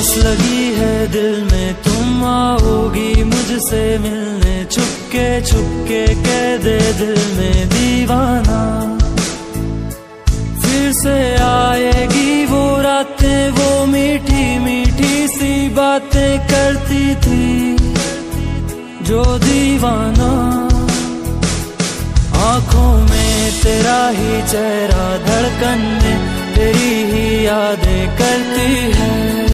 प्यास लगी है दिल में, तुम आओगी मुझसे मिलने, छुपके छुपके कह दे दिल में दीवाना। फिर से आएगी वो रातें, वो मीठी मीठी सी बातें करती थी जो दीवाना। आँखों में तेरा ही चेहरा, धड़कन में तेरी ही यादें करती है।